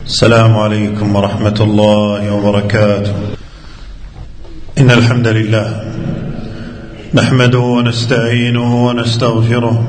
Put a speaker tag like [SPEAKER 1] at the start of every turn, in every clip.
[SPEAKER 1] السلام عليكم ورحمة الله وبركاته. إن الحمد لله نحمده ونستعينه ونستغفره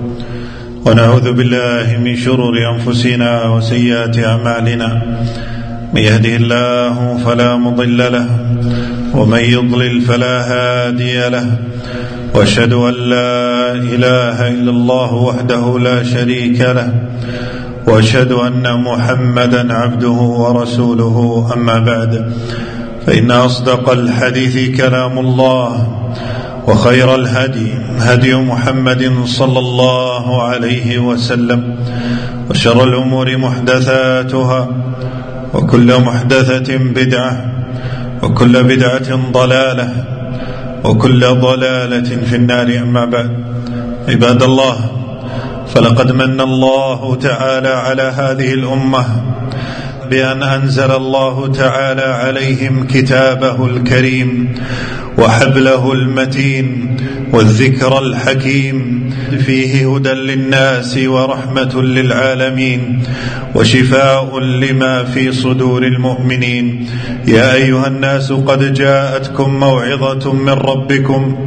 [SPEAKER 1] ونعوذ بالله من شرور أنفسنا وسيئات أعمالنا. من يهده الله فلا مضل له ومن يضلل فلا هادي له، وأشهد أن لا إله إلا الله وحده لا شريك له، وأشهد أن محمدا عبده ورسوله. أما بعد، فإن أصدق الحديث كلام الله، وخير الهدي هدي محمد صلى الله عليه وسلم، وشر الأمور محدثاتها، وكل محدثة بدعة، وكل بدعة ضلالة، وكل ضلالة في النار. أما بعد، عباد الله، فلقد من الله تعالى على هذه الأمة بأن أنزل الله تعالى عليهم كتابه الكريم وحبله المتين والذكر الحكيم، فيه هدى للناس ورحمة للعالمين وشفاء لما في صدور المؤمنين. يا أيها الناس قد جاءتكم موعظة من ربكم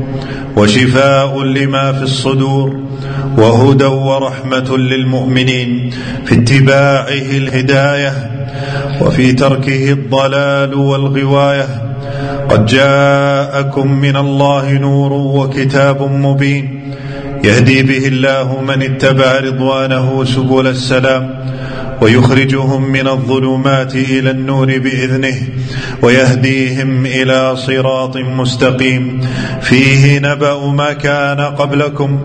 [SPEAKER 1] وشفاء لما في الصدور وهدى ورحمة للمؤمنين، في اتباعه الهداية وفي تركه الضلال والغواية. قد جاءكم من الله نور وكتاب مبين، يهدي به الله من اتبع رضوانه سبل السلام، ويخرجهم من الظلمات إلى النور بإذنه، ويهديهم إلى صراط مستقيم. فيه نبأ ما كان قبلكم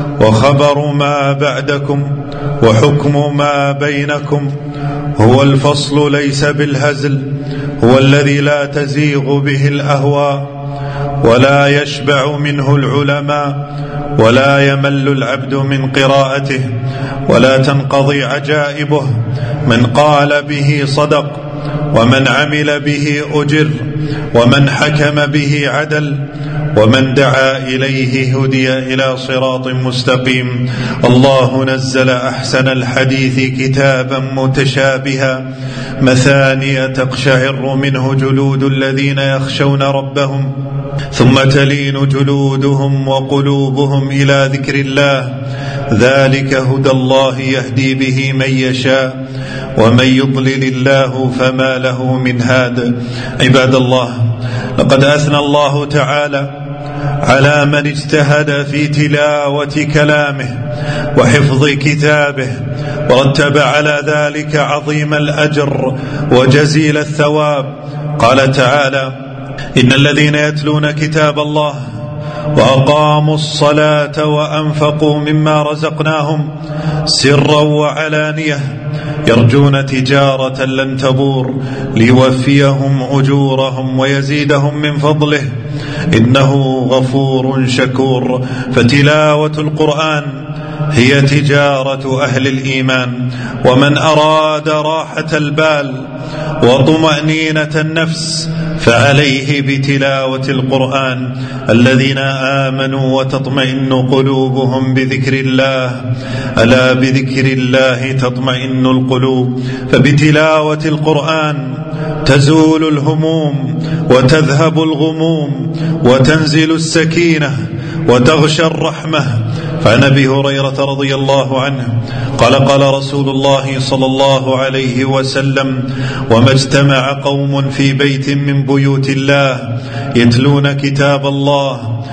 [SPEAKER 1] وخبر ما بعدكم وحكم ما بينكم. هو الفصل ليس بالهزل، هو الذي لا تزيغ به الأهواء ولا يشبع منه العلماء، ولا يمل العبد من قراءته، ولا تنقضي عجائبه. من قال به صدق، ومن عمل به أجر، ومن حكم به عدل، ومن دعا إليه هدي إلى صراط مستقيم. الله نزل أحسن الحديث كتابا متشابها مثانية تقشعر منه جلود الذين يخشون ربهم، ثم تلين جلودهم وقلوبهم إلى ذكر الله. ذلك هدى الله يهدي به من يشاء، ومن يضلل الله فما له من هاد. عباد الله، لقد أثنى الله تعالى على من اجتهد في تلاوة كلامه وحفظ كتابه، ورتب على ذلك عظيم الأجر وجزيل الثواب. قال تعالى: إن الذين يتلون كتاب الله وأقاموا الصلاة وأنفقوا مما رزقناهم سرا وعلانية يرجون تجارة لن تبور ليوفيهم أجورهم ويزيدهم من فضله إنه غفور شكور. فتلاوة القرآن هي تجارة أهل الإيمان، ومن أراد راحة البال وطمأنينة النفس فعليه بتلاوة القرآن. الذين آمنوا وتطمئن قلوبهم بذكر الله، ألا بذكر الله تطمئن القلوب. فبتلاوة القرآن تزول الهموم وتذهب الغموم وتنزل السكينة وتغشى الرحمة. فعن أبي هريرة رضي الله عنه قال: قال رسول الله صلى الله عليه وسلم: وما اجتمع قوم في بيت من بيوت الله يتلون كتاب الله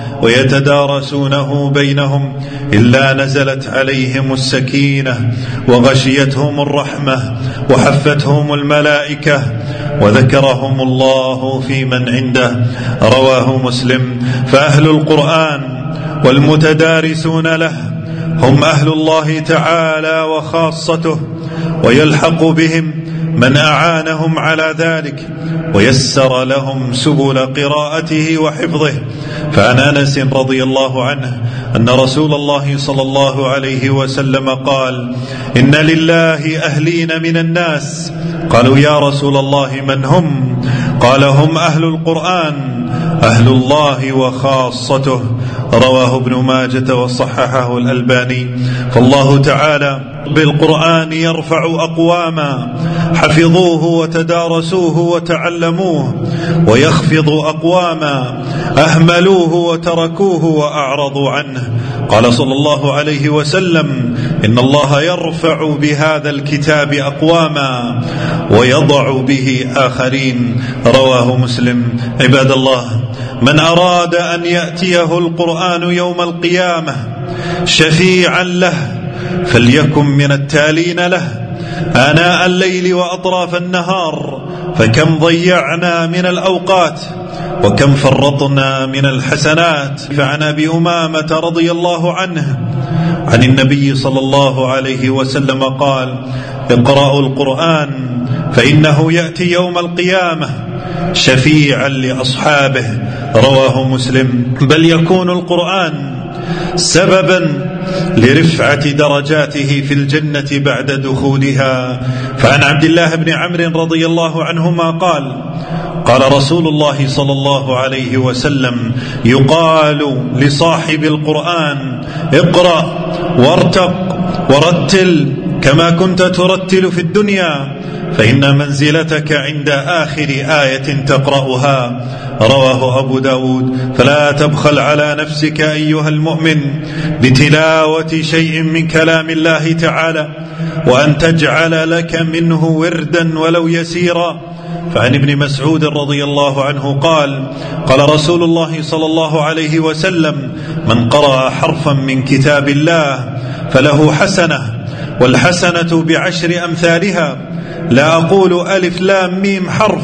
[SPEAKER 1] ويتدارسونه بينهم إلا نزلت عليهم السكينة وغشيتهم الرحمة وحفتهم الملائكة وذكرهم الله في من عنده. رواه مسلم. فأهل القرآن والمتدارسون له هم أهل الله تعالى وخاصته، ويلحق بهم من أعانهم على ذلك ويسر لهم سبل قراءته وحفظه. فعن أنس رضي الله عنه أن رسول الله صلى الله عليه وسلم قال: إن لله أهلين من الناس. قالوا: يا رسول الله من هم؟ قال: هم أهل القرآن، أهل الله وخاصته. رواه ابن ماجة وصححه الألباني. فالله تعالى بالقرآن يرفع أقواما حفظوه وتدارسوه وتعلموه، ويخفض أقواما أهملوه وتركوه وأعرضوا عنه. قال صلى الله عليه وسلم: إن الله يرفع بهذا الكتاب أقواما ويضع به آخرين. رواه مسلم. عباد الله، من أراد أن يأتيه القرآن يوم القيامة شفيعا له فليكن من التالين له آناء الليل وأطراف النهار، فكم ضيعنا من الأوقات وكم فرطنا من الحسنات. فعن أبي أمامة رضي الله عنه عن النبي صلى الله عليه وسلم قال: اقرأوا القرآن فإنه يأتي يوم القيامة شفيعا لأصحابه. رواه مسلم. بل يكون القرآن سببا لرفعة درجاته في الجنة بعد دخولها. فعن عبد الله بن عمرو رضي الله عنهما قال: قال رسول الله صلى الله عليه وسلم: يقال لصاحب القرآن: اقرأ وارتق ورتل كما كنت ترتل في الدنيا، فإن منزلتك عند آخر آية تقرأها. رواه أبو داود. فلا تبخل على نفسك أيها المؤمن بتلاوة شيء من كلام الله تعالى، وأن تجعل لك منه وردا ولو يسيرا. فعن ابن مسعود رضي الله عنه قال: قال رسول الله صلى الله عليه وسلم: من قرأ حرفا من كتاب الله فله حسنة، والحسنة بعشر أمثالها. لا أقول ألف لام ميم حرف،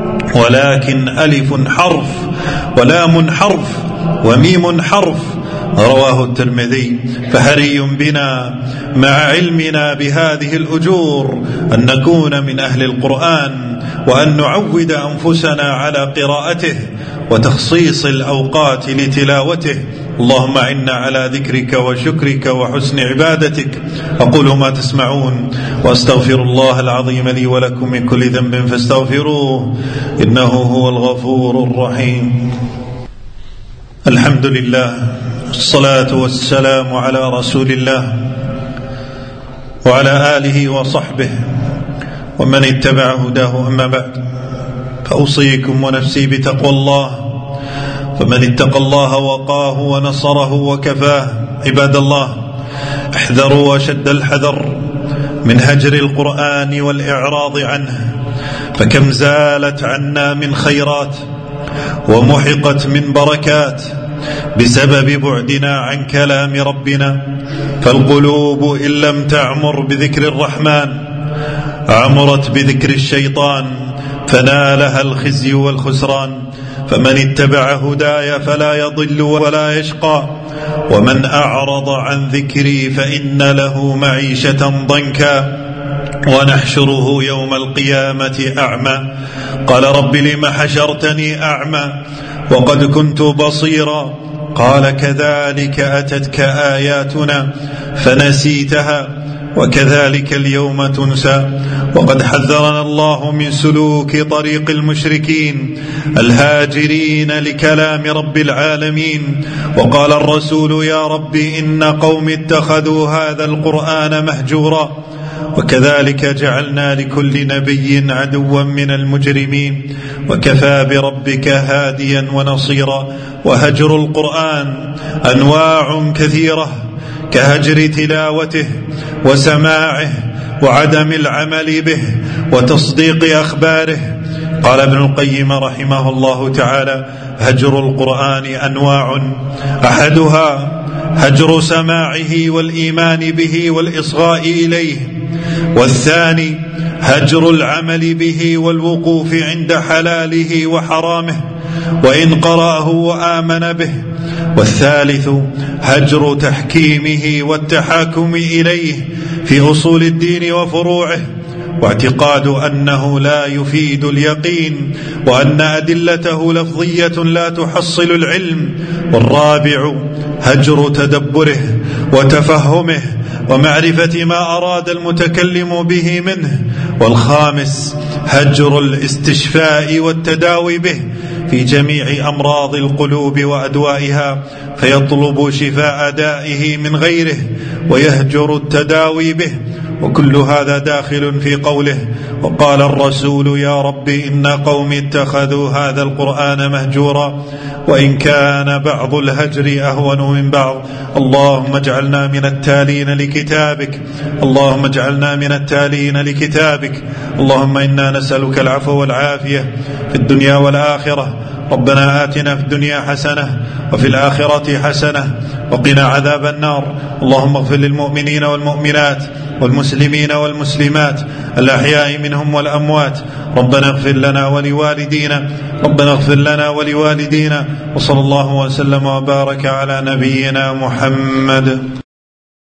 [SPEAKER 1] ولكن ألف حرف ولام حرف وميم حرف. رواه الترمذي. فحري بنا مع علمنا بهذه الأجور أن نكون من أهل القرآن، وأن نعود أنفسنا على قراءته وتخصيص الأوقات لتلاوته. اللهم إنا على ذكرك وشكرك وحسن عبادتك. أقول ما تسمعون، وأستغفر الله العظيم لي ولكم من كل ذنب فاستغفروه إنه هو الغفور الرحيم. الحمد لله، الصلاة والسلام على رسول الله وعلى آله وصحبه ومن اتبع هداه. أما بعد، فأوصيكم ونفسي بتقوى الله، فمن اتقى الله وقاه ونصره وكفاه. عباد الله، احذروا وشد الحذر من هجر القرآن والإعراض عنه، فكم زالت عنا من خيرات ومحقت من بركات بسبب بعدنا عن كلام ربنا. فالقلوب إن لم تعمر بذكر الرحمن عمرت بذكر الشيطان، فنالها الخزي والخسران. فمن اتبع هداي فلا يضل ولا يشقى، ومن أعرض عن ذكري فإن له معيشة ضنكا، ونحشره يوم القيامة أعمى. قال رب لم حشرتني أعمى وقد كنت بصيرا؟ قال كذلك أتتك آياتنا فنسيتها وكذلك اليوم تنسى. وقد حذرنا الله من سلوك طريق المشركين الهاجرين لكلام رب العالمين. وقال الرسول: يا رب إن قوم اتخذوا هذا القرآن مهجورا. وكذلك جعلنا لكل نبي عدوا من المجرمين، وكفى بربك هاديا ونصيرا. وهجر القرآن أنواع كثيرة، كهجر تلاوته وسماعه وعدم العمل به وتصديق أخباره. قال ابن القيم رحمه الله تعالى: هجر القرآن أنواع، أحدها هجر سماعه والإيمان به والإصغاء إليه، والثاني هجر العمل به والوقوف عند حلاله وحرامه وإن قرأه وآمن به، والثالث هجر تحكيمه والتحاكم إليه في أصول الدين وفروعه، واعتقاد أنه لا يفيد اليقين، وأن أدلته لفظية لا تحصل العلم. والرابع هجر تدبره وتفهمه ومعرفة ما أراد المتكلم به منه. والخامس هجر الاستشفاء والتداوي به في جميع أمراض القلوب وأدوائها، فيطلب شفاء دائه من غيره ويهجر التداوي به. وكل هذا داخل في قوله: وقال الرسول يا رب إن قومي اتخذوا هذا القرآن مهجورا. وإن كان بعض الهجر أهون من بعض. اللهم اجعلنا من التالين لكتابك، اللهم اجعلنا من التالين لكتابك. اللهم إنا نسألك العفو والعافية في الدنيا والآخرة. ربنا آتنا في الدنيا حسنة وفي الآخرة حسنة وقنا عذاب النار. اللهم اغفر للمؤمنين والمؤمنات والمسلمين والمسلمات الأحياء منهم والأموات. ربنا اغفر لنا ولوالدينا، ربنا اغفر لنا ولوالدينا. وصلى الله وسلم وبارك على نبينا محمد.